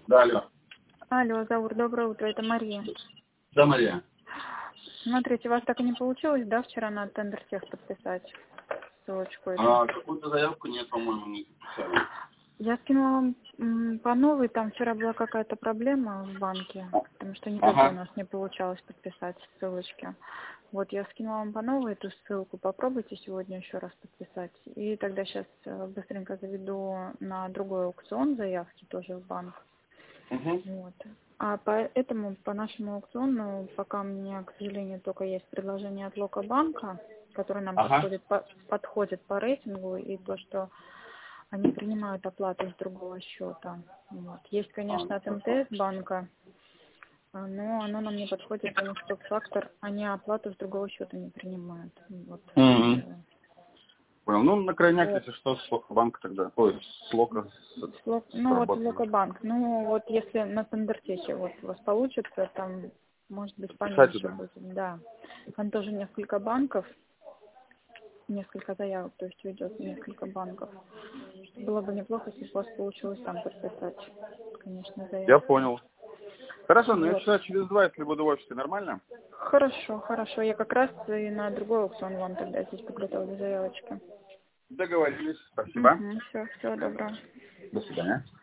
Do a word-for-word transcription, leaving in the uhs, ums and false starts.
Да, алло. Алло, Заур, доброе утро, это Мария. Да, Мария. Смотрите, у вас так и не получилось, да, вчера на тендер тех подписать ссылочку эту? А, какую-то заявку нет, по-моему, не подписали. Я скинула вам м, по новой, там вчера была какая-то проблема в банке, потому что никак Ага. у нас не получалось подписать ссылочки. Вот я скинула вам по новой эту ссылку, попробуйте сегодня еще раз подписать. И тогда сейчас быстренько заведу на другой аукцион заявки тоже в банк. Угу. Вот. А поэтому по нашему аукциону пока у меня, к сожалению, только есть предложение от Локобанка, который нам Ага. подходит по, подходит по рейтингу, и то, что они принимают оплату с другого счета. Вот. Есть, конечно, от эм тэ эс банка, но оно нам не подходит, потому что фактор, они оплату с другого счета не принимают. Вот. Угу. Понял. Ну, на крайняк, Вот. если что, с Локобанка тогда. Ой, с Лока С Лок- Ну вот сработает. Локобанк. Ну вот если на Тендертехе вот у вас получится, там может быть Писать поменьше туда. будет. Да. Там тоже несколько банков, несколько заявок, то есть уйдет несколько банков. Было бы неплохо, если бы у вас получилось там подписать, конечно, Я заявку. понял. Хорошо, ну я Вот. часа через два, если буду в офисе, нормально? Хорошо, хорошо. Я как раз и на другой аукцион вам тогда здесь подготовлю заявочки. Договорились. Спасибо. Угу, все, всего доброго. До свидания.